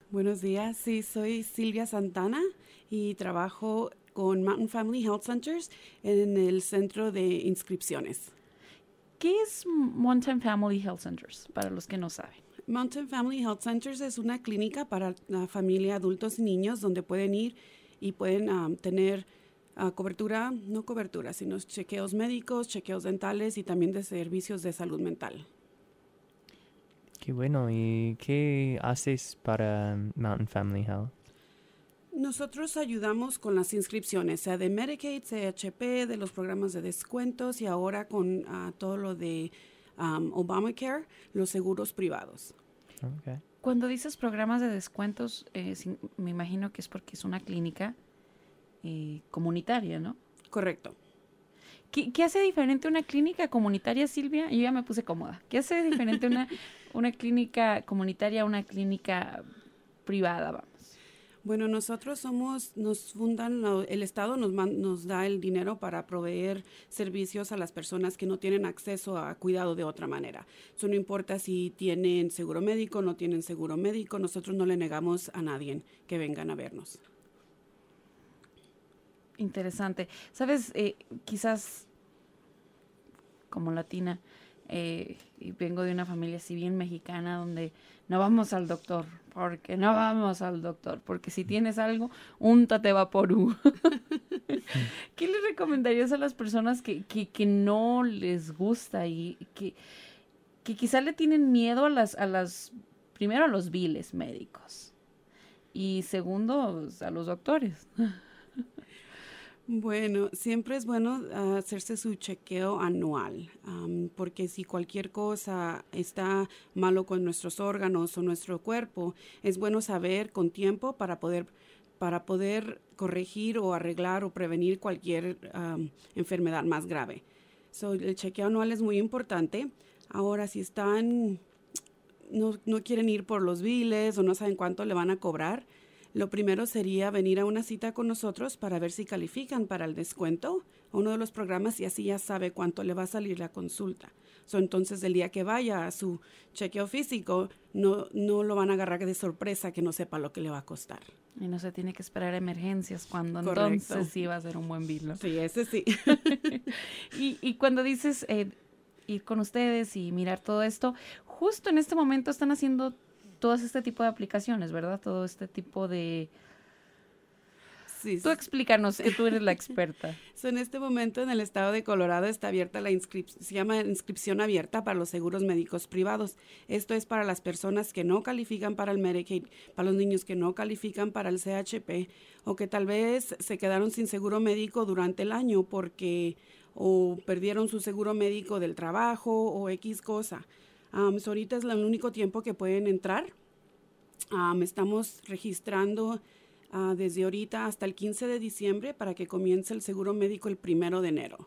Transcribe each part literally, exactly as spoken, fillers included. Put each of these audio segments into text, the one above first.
Buenos días, sí, soy Silvia Santana y trabajo con Mountain Family Health Centers en el centro de inscripciones. ¿Qué es Mountain Family Health Centers, para los que no saben? Mountain Family Health Centers es una clínica para la familia, adultos y niños, donde pueden ir y pueden um, tener uh, cobertura, no cobertura, sino chequeos médicos, chequeos dentales y también de servicios de salud mental. Qué bueno. ¿Y qué haces para Mountain Family Health? Nosotros ayudamos con las inscripciones, sea de Medicaid, C H P, de los programas de descuentos y ahora con uh, todo lo de um, Obamacare, los seguros privados. Okay. Cuando dices programas de descuentos, eh, sin, me imagino que es porque es una clínica eh, comunitaria, ¿no? Correcto. ¿Qué, ¿Qué hace diferente una clínica comunitaria, Silvia? Yo ya me puse cómoda. ¿Qué hace diferente una, una clínica comunitaria a una clínica privada, vamos? Bueno, nosotros somos, nos fundan, lo, el Estado nos, man, nos da el dinero para proveer servicios a las personas que no tienen acceso a cuidado de otra manera. Eso no importa si tienen seguro médico, no tienen seguro médico, nosotros no le negamos a nadie que vengan a vernos. Interesante. Sabes, eh, quizás como latina, eh, y vengo de una familia así bien mexicana donde no vamos al doctor, porque no vamos al doctor, porque si tienes algo, úntate Vaporú. ¿Qué les recomendarías a las personas que, que, que no les gusta y que, que quizá le tienen miedo a las, a las, primero a los biles médicos y segundo a los doctores? Bueno, siempre es bueno uh, hacerse su chequeo anual, um, porque si cualquier cosa está malo con nuestros órganos o nuestro cuerpo, es bueno saber con tiempo para poder, para poder corregir o arreglar o prevenir cualquier um, enfermedad más grave. So, el chequeo anual es muy importante. Ahora, si están, no, no quieren ir por los biles o no saben cuánto le van a cobrar, lo primero sería venir a una cita con nosotros para ver si califican para el descuento o uno de los programas y así ya sabe cuánto le va a salir la consulta. So, entonces, el día que vaya a su chequeo físico, no, no lo van a agarrar de sorpresa que no sepa lo que le va a costar. Y no se tiene que esperar emergencias cuando Correcto. Entonces sí va a ser un buen bill, ¿no? Sí, ese sí. y, y cuando dices eh, ir con ustedes y mirar todo esto, justo en este momento están haciendo todo este tipo de aplicaciones, ¿verdad? Todo este tipo de... Sí, Tú explícanos, que tú eres la experta. So, en este momento en el estado de Colorado está abierta la inscripción, se llama inscripción abierta para los seguros médicos privados. Esto es para las personas que no califican para el Medicaid, para los niños que no califican para el C H P o que tal vez se quedaron sin seguro médico durante el año porque o perdieron su seguro médico del trabajo o X cosa. Um, so ahorita es el único tiempo que pueden entrar. Um, estamos registrando uh, desde ahorita hasta el quince de diciembre para que comience el seguro médico el primero de enero.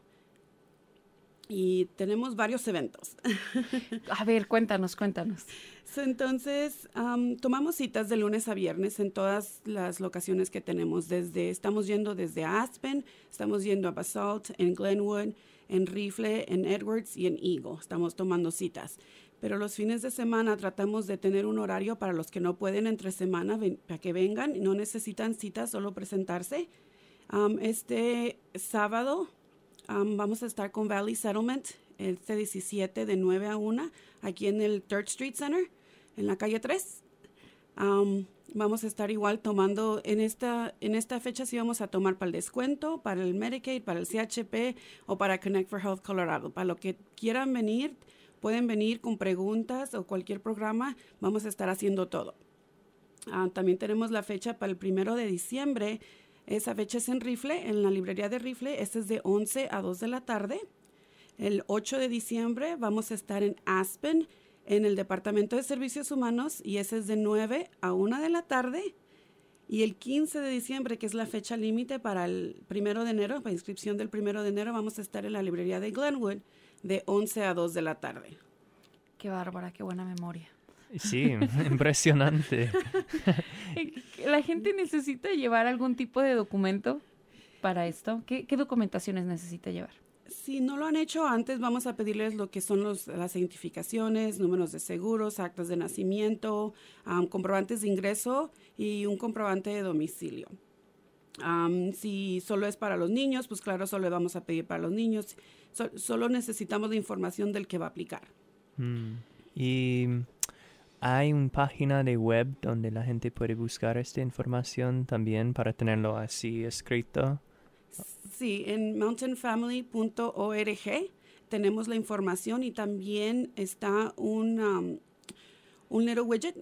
Y tenemos varios eventos. A ver, cuéntanos, cuéntanos. So, entonces, um, tomamos citas de lunes a viernes en todas las locaciones que tenemos. Desde, estamos yendo desde Aspen, estamos yendo a Basalt, en Glenwood, en Rifle, en Edwards y en Eagle. Estamos tomando citas. Pero los fines de semana tratamos de tener un horario para los que no pueden entre semana, ven, para que vengan y no necesitan citas, solo presentarse. Um, este sábado um, vamos a estar con Valley Settlement, este diecisiete de nueve a una, aquí en el Third Street Center, en la calle tres. Um, vamos a estar igual tomando, en esta, en esta fecha sí vamos a tomar para el descuento, para el Medicaid, para el C H P o para Connect for Health Colorado. Para lo que quieran venir, pueden venir con preguntas o cualquier programa, vamos a estar haciendo todo. Uh, también tenemos la fecha para el primero de diciembre. Esa fecha es en Rifle, en la librería de Rifle. Este es de once a dos de la tarde. El ocho de diciembre vamos a estar en Aspen, en el Departamento de Servicios Humanos, y ese es de nueve a una de la tarde. Y el quince de diciembre, que es la fecha límite para el primero de enero, para inscripción del primero de enero, vamos a estar en la librería de Glenwood, de once a dos de la tarde. Qué bárbara, qué buena memoria. Sí, impresionante. ¿La gente necesita llevar algún tipo de documento para esto? ¿Qué, qué documentaciones necesita llevar? Si no lo han hecho antes, vamos a pedirles lo que son los, las identificaciones, números de seguros, actas de nacimiento, um, comprobantes de ingreso y un comprobante de domicilio. Um, si solo es para los niños, pues claro, solo le vamos a pedir para los niños. So, solo necesitamos la información del que va a aplicar. Mm. Y hay una página de web donde la gente puede buscar esta información también para tenerlo así escrito. Sí, en mountain family punto org tenemos la información y también está un, um, un little widget,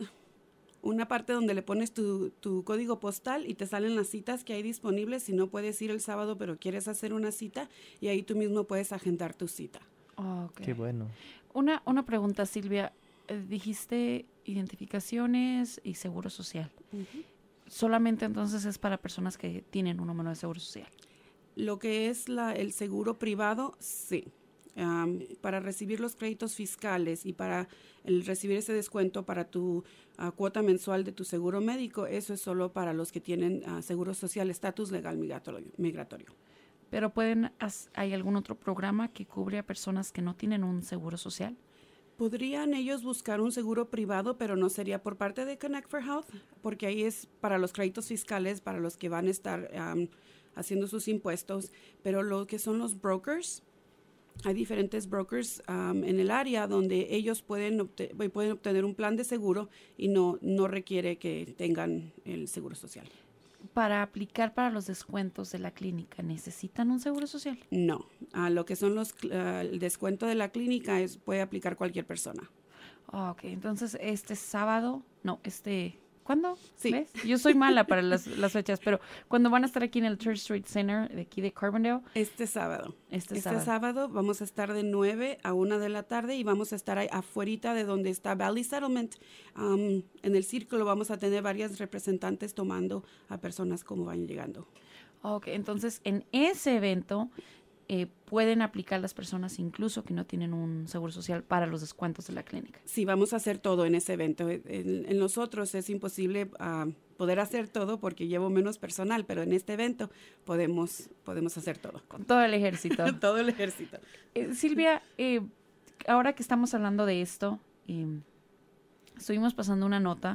una parte donde le pones tu, tu código postal y te salen las citas que hay disponibles. Si no puedes ir el sábado, pero quieres hacer una cita, y ahí tú mismo puedes agendar tu cita. Okay. Qué bueno. Una, una pregunta, Silvia. Eh, dijiste identificaciones y seguro social. Uh-huh. ¿Solamente entonces es para personas que tienen un número de seguro social? Lo que es la, el seguro privado, sí. Um, para recibir los créditos fiscales y para el recibir ese descuento para tu uh, cuota mensual de tu seguro médico, eso es solo para los que tienen uh, seguro social, estatus legal migratorio, migratorio. ¿Pero pueden, hay algún otro programa que cubre a personas que no tienen un seguro social? Podrían ellos buscar un seguro privado, pero no sería por parte de Connect for Health, porque ahí es para los créditos fiscales, para los que van a estar um, haciendo sus impuestos, pero lo que son los brokers, hay diferentes brokers um, en el área donde ellos pueden, obte- pueden obtener un plan de seguro y no, no requiere que tengan el seguro social. Para aplicar para los descuentos de la clínica, ¿necesitan un seguro social? No, uh, lo que son los uh, el descuento de la clínica es puede aplicar cualquier persona. Oh, ok, entonces este sábado, no, este, ¿cuándo? Sí. ¿Ves? Yo soy mala para las, las fechas, pero cuando van a estar aquí en el Church Street Center de aquí de Carbondale. Este sábado. Este, este sábado. sábado vamos a estar de nueve a una de la tarde y vamos a estar ahí afuerita de donde está Valley Settlement. Um, en el círculo vamos a tener varias representantes tomando a personas como van llegando. Ok, entonces en ese evento eh, pueden aplicar las personas incluso que no tienen un seguro social para los descuentos de la clínica. Sí, vamos a hacer todo en ese evento. En, en los otros es imposible uh, poder hacer todo porque llevo menos personal, pero en este evento podemos, podemos hacer todo. Con todo el ejército. Todo el ejército. Eh, Silvia, eh, ahora que estamos hablando de esto, eh, estuvimos pasando una nota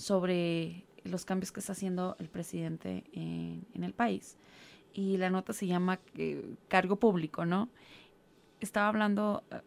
sobre los cambios que está haciendo el presidente en, en el país. Y la nota se llama eh, cargo público, ¿no? Estaba hablando... Uh,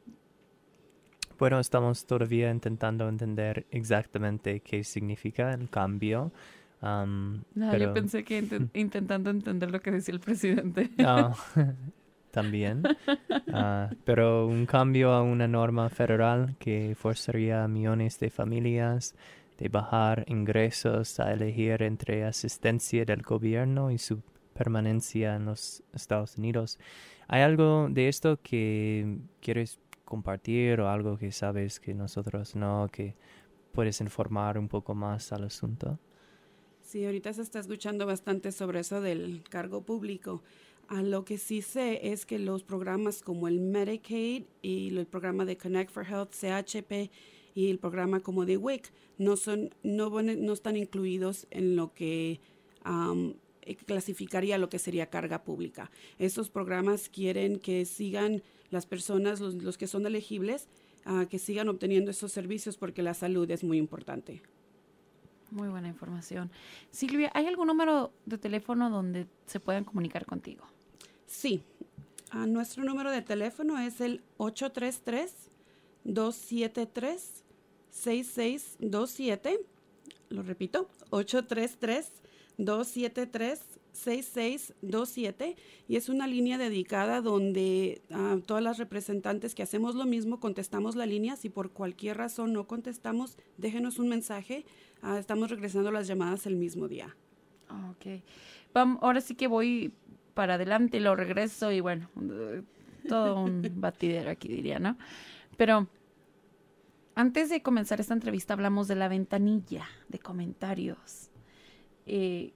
Bueno, estamos todavía intentando entender exactamente qué significa el cambio. Um, no, pero... yo pensé que int- intentando entender lo que decía el presidente. No, también. Uh, pero un cambio a una norma federal que forzaría a millones de familias de bajar ingresos a elegir entre asistencia del gobierno y su permanencia en los Estados Unidos. ¿Hay algo de esto que quieres compartir o algo que sabes que nosotros no, que puedes informar un poco más al asunto? Sí, ahorita se está escuchando bastante sobre eso del cargo público. A lo que sí sé es que los programas como el Medicaid y el programa de Connect for Health, C H P, y el programa como de W I C no son, no, no están incluidos en lo que um, clasificaría lo que sería carga pública. Estos programas quieren que sigan las personas, los, los que son elegibles, uh, que sigan obteniendo esos servicios porque la salud es muy importante. Muy buena información. Silvia, ¿hay algún número de teléfono donde se puedan comunicar contigo? Sí. Uh, nuestro número de teléfono es el ocho tres tres, dos siete tres, seis seis dos siete. Lo repito, ocho tres tres, dos siete tres, seis seis dos siete, y es una línea dedicada donde uh, todas las representantes que hacemos lo mismo contestamos la línea. Si por cualquier razón no contestamos, déjenos un mensaje. Uh, estamos regresando las llamadas el mismo día. Ok. Vamos, ahora sí que voy para adelante y lo regreso y bueno, todo un batidero aquí diría, ¿no? Pero antes de comenzar esta entrevista hablamos de la ventanilla de comentarios. Eh,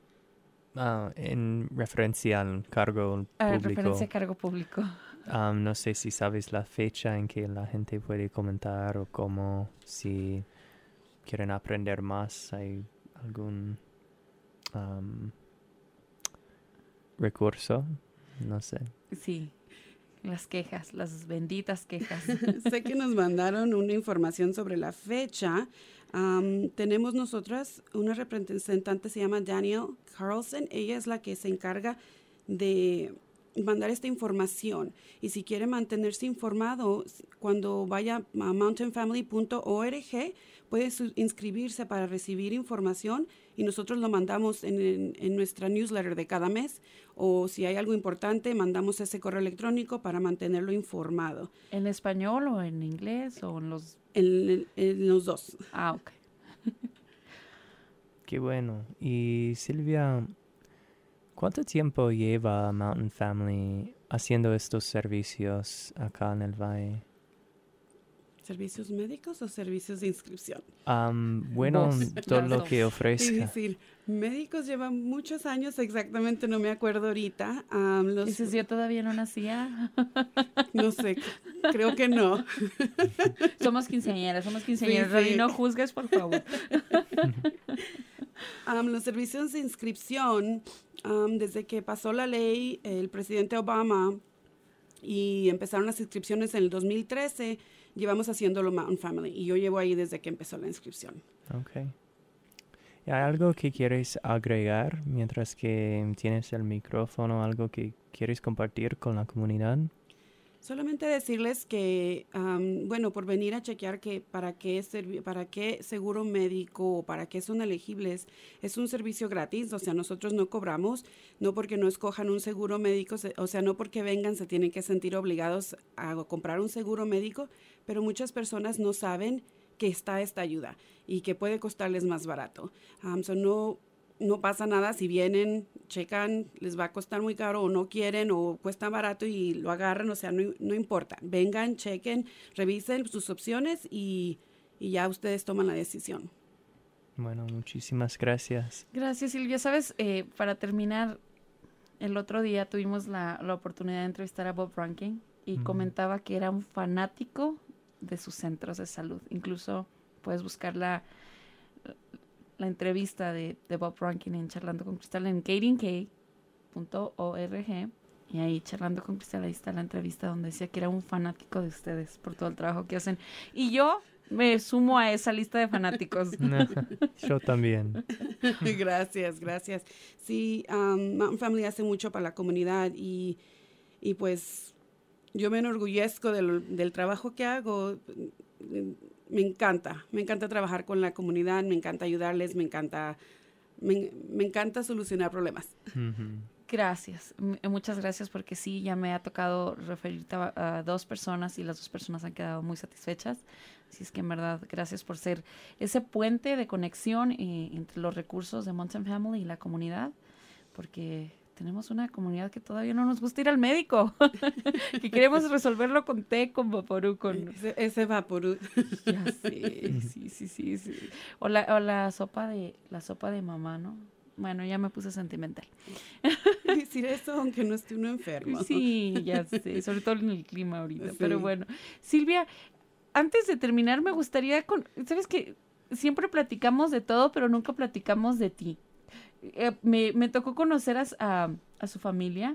Ah, en referencia al cargo a público. referencia a cargo público. Um, no sé si sabes la fecha en que la gente puede comentar o cómo, si quieren aprender más, hay algún um, recurso, no sé. Sí. Las quejas, las benditas quejas. Sé que nos mandaron una información sobre la fecha. Um, tenemos nosotras una representante, se llama Danielle Carlson. Ella es la que se encarga de mandar esta información. Y si quiere mantenerse informado, cuando vaya a mountain family punto org, puede su- inscribirse para recibir información y nosotros lo mandamos en, en, en nuestra newsletter de cada mes. O si hay algo importante, mandamos ese correo electrónico para mantenerlo informado. ¿En español o en inglés o en los...? En, en- en los dos. Ah, ok. Qué bueno. Y Silvia, ¿cuánto tiempo lleva Mountain Family haciendo estos servicios acá en el Valle? ¿Servicios médicos o servicios de inscripción? Um, bueno, Vos, todo las lo dos. que ofrezca. Difícil. Médicos llevan muchos años, exactamente no me acuerdo ahorita. Um, los, Dices, yo todavía no nacía. no sé, creo que no. Somos quinceañeras, somos quinceañeras. Sí, Rodi, sí. no juzgues, por favor. Um, los servicios de inscripción, um, desde que pasó la ley, el presidente Obama, y empezaron las inscripciones en el dos mil trece, llevamos haciéndolo Mountain Family. Y yo llevo ahí desde que empezó la inscripción. Ok. ¿Y hay algo que quieres agregar mientras que tienes el micrófono? ¿Algo que quieres compartir con la comunidad? Solamente decirles que, um, bueno, por venir a chequear que para qué, servi- para qué seguro médico o para qué son elegibles, es un servicio gratis, o sea, nosotros no cobramos, no porque no escojan un seguro médico, se- o sea, no porque vengan se tienen que sentir obligados a comprar un seguro médico, pero muchas personas no saben que está esta ayuda y que puede costarles más barato. Um, so no, no pasa nada si vienen, checan, les va a costar muy caro o no quieren o cuesta barato y lo agarran, o sea, no, no importa. Vengan, chequen, revisen sus opciones y, y ya ustedes toman la decisión. Bueno, muchísimas gracias. Gracias, Silvia. Sabes, eh, para terminar, el otro día tuvimos la, la oportunidad de entrevistar a Bob Rankin y Ujú. comentaba que era un fanático de sus centros de salud. Incluso puedes buscar la, la entrevista de, de Bob Rankin en Charlando con Cristal en gating k punto org. Y ahí, Charlando con Cristal, ahí está la entrevista donde decía que era un fanático de ustedes por todo el trabajo que hacen. Y yo me sumo a esa lista de fanáticos. Yo también. Gracias, gracias. Sí, um, Mountain Family hace mucho para la comunidad y, y pues yo me enorgullezco del, del trabajo que hago. Me encanta, me encanta trabajar con la comunidad, me encanta ayudarles, me encanta, me, me encanta solucionar problemas. Ujú. Gracias, M- muchas gracias porque sí, ya me ha tocado referirte a, a dos personas y las dos personas han quedado muy satisfechas. Así es que en verdad, gracias por ser ese puente de conexión eh, entre los recursos de Mountain Family y la comunidad, porque tenemos una comunidad que todavía no nos gusta ir al médico, que queremos resolverlo con té, con vaporú, con... Ese, ese Vaporú. Ya sé, sí, sí, sí, sí. O la, o la sopa de, la sopa de mamá, ¿no? Bueno, ya me puse sentimental. Decir eso aunque no esté uno enfermo. Sí, ya sé, sobre todo en el clima ahorita. Sí. Pero bueno, Silvia, antes de terminar me gustaría, con, ¿sabes qué? Siempre platicamos de todo, pero nunca platicamos de ti. Eh, me, me tocó conocer a, a, a su familia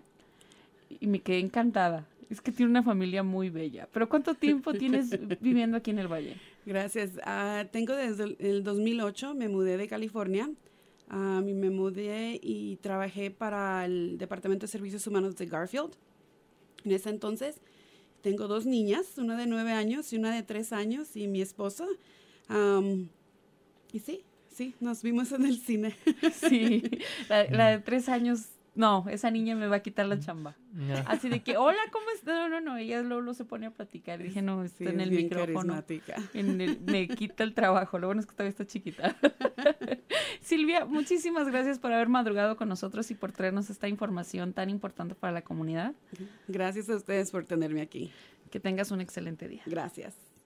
y me quedé encantada. Es que tiene una familia muy bella. Pero ¿cuánto tiempo tienes viviendo aquí en el Valle? Gracias. Ah, tengo desde el, el dos mil ocho, me mudé de California. Ah, y me mudé y trabajé para el Departamento de Servicios Humanos de Garfield. En ese entonces tengo dos niñas, una de nueve años y una de tres años y mi esposo. Am, y sí, sí, nos vimos en el cine. Sí, la, la de tres años, no, esa niña me va a quitar la chamba. Ya. Así de que, hola, ¿cómo estás? No, no, no, ella luego se pone a platicar. Y dije, no, está Sí, en es el bien micrófono. carismática. En el- me quita el trabajo, lo bueno es que todavía está chiquita. Silvia, muchísimas gracias por haber madrugado con nosotros y por traernos esta información tan importante para la comunidad. Gracias a ustedes por tenerme aquí. Que tengas un excelente día. Gracias.